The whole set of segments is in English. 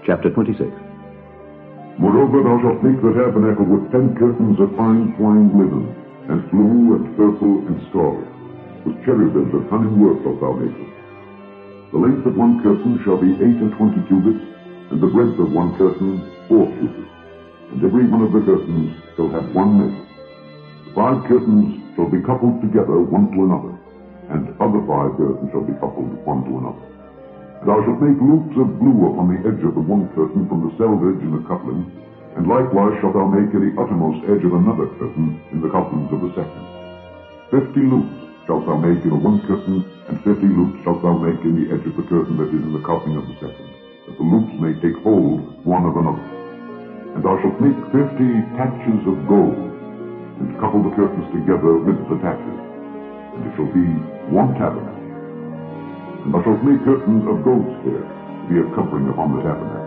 Chapter 26. Moreover, thou shalt make the tabernacle with 10 curtains of fine twined linen, and blue, and purple, and scarlet. With cherubims of cunning work shalt thou make them. The length of one curtain shall be 8 and 20 cubits, and the breadth of one curtain 4 cubits. And every one of the curtains shall have 1 measure. The 5 curtains shall be coupled together one to another, and other 5 curtains shall be coupled one to another. And thou shalt make loops of blue upon the edge of the one curtain from the selvage in the coupling, and likewise shalt thou make in the uttermost edge of another curtain in the couplings of the second. 50 loops shalt thou make in the one curtain, and 50 loops shalt thou make in the edge of the curtain that is in the coupling of the second, that the loops may take hold one of another. And thou shalt make 50 taches of gold, and couple the curtains together with the taches, and it shall be one tabernacle. And thou shalt make curtains of goat's hair to be a covering upon the tabernacle.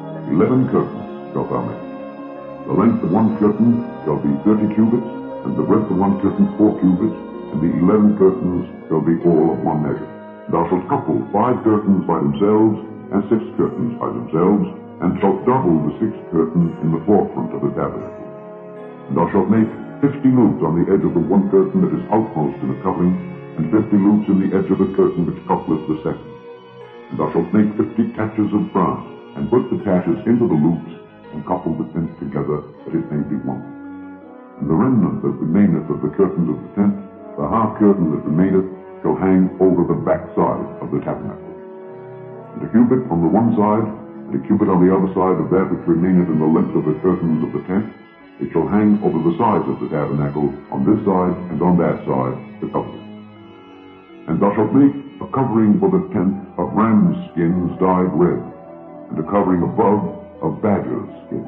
11 curtains shalt thou make. The length of one curtain shall be 30 cubits, and the breadth of one curtain 4 cubits, and the 11 curtains shall be all of one measure. Thou shalt couple 5 curtains by themselves, and 6 curtains by themselves, and shalt double the 6th curtain in the forefront of the tabernacle. And thou shalt make 50 loops on the edge of the one curtain that is outmost in the covering, and 50 loops in the edge of the curtain which coupleth the second. And thou shalt make 50 taches of brass, and put the taches into the loops, and couple the tent together, that it may be one. And the remnant that remaineth of the curtains of the tent, the half curtain that remaineth, shall hang over the back side of the tabernacle. And a cubit on the one side, and a cubit on the other side of that which remaineth in the length of the curtains of the tent, it shall hang over the sides of the tabernacle, on this side and on that side, to cover it. And thou shalt make a covering for the tent of ram's skins dyed red, and a covering above of badger's skin.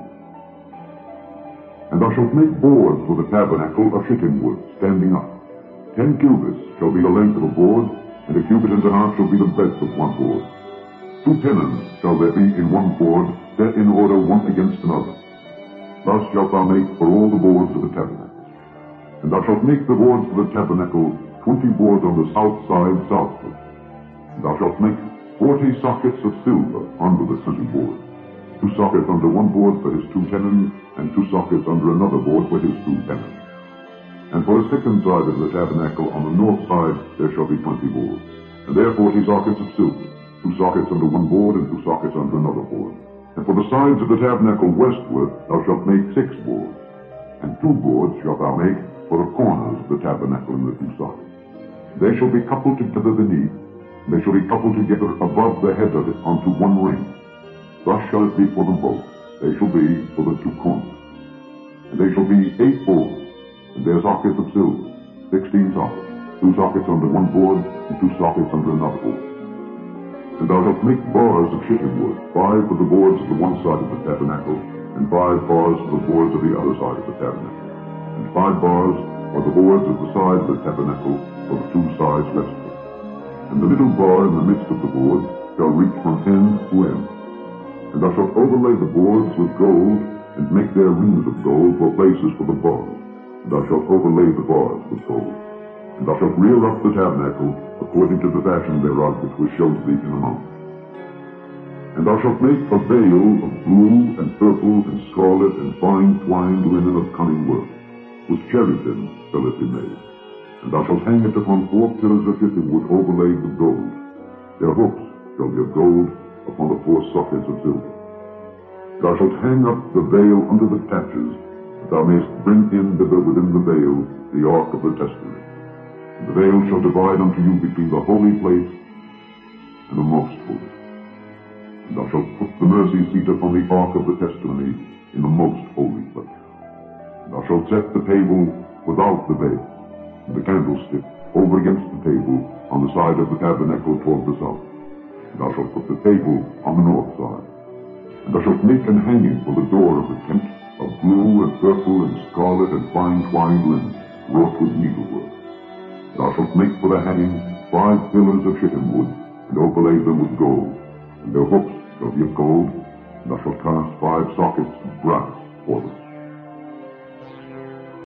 And thou shalt make boards for the tabernacle of shittim wood, standing up. 10 cubits shall be the length of a board, and a cubit and a half shall be the breadth of one board. 2 tenons shall there be in one board, set in order one against another. Thus shalt thou make for all the boards of the tabernacle. And thou shalt make the boards for the tabernacle 20 boards on the south side southward. And thou shalt make 40 sockets of silver under the 20 boards. 2 sockets under one board for his 2 tenons, and 2 sockets under another board for his 2 tenons. And for the second side of the tabernacle on the north side there shall be 20 boards. And there 40 sockets of silver, 2 sockets under one board, and 2 sockets under another board. And for the sides of the tabernacle westward thou shalt make 6 boards, and 2 boards shalt thou make for the corners of the tabernacle in the 2 sockets. They shall be coupled together beneath, and they shall be coupled together above the head of it unto one ring. Thus shall it be for them both. They shall be for the 2 corners. And they shall be 8 boards, and their sockets of silver, 16 sockets, 2 sockets under one board, and 2 sockets under another board. And thou shalt make bars of shittim wood, 5 for the boards of the one side of the tabernacle, and 5 bars for the boards of the other side of the tabernacle, and 5 bars for the boards of the side of the tabernacle for the 2 sides westward. And the middle bar in the midst of the boards shall reach from end to end. And thou shalt overlay the boards with gold, and make their rings of gold for places for the bars. And thou shalt overlay the bars with gold. And thou shalt rear up the tabernacle according to the fashion thereof which was shown thee in the mount. And thou shalt make a veil of blue and purple and scarlet and fine twined linen of cunning work. With cherubim shall it be made. And thou shalt hang it upon 4 pillars of shittim wood overlaid with gold. Their hooks shall be of gold upon the 4 sockets of silver. Thou shalt hang up the veil under the taches, that thou mayest bring in thither within the veil the ark of the testament. And the veil shall divide unto you between the holy place and the most holy. And thou shalt put the mercy seat upon the ark of the testimony in the most holy place. And thou shalt set the table without the veil, and the candlestick over against the table on the side of the tabernacle toward the south. And thou shalt put the table on the north side. And thou shalt make an hanging for the door of the tent of blue and purple and scarlet and fine twined linen, wrought with needlework. Thou shalt make for the hanging 5 pillars of shittim wood, and overlay them with gold, and their hooks shall be of gold, and thou shalt cast 5 sockets of brass for them.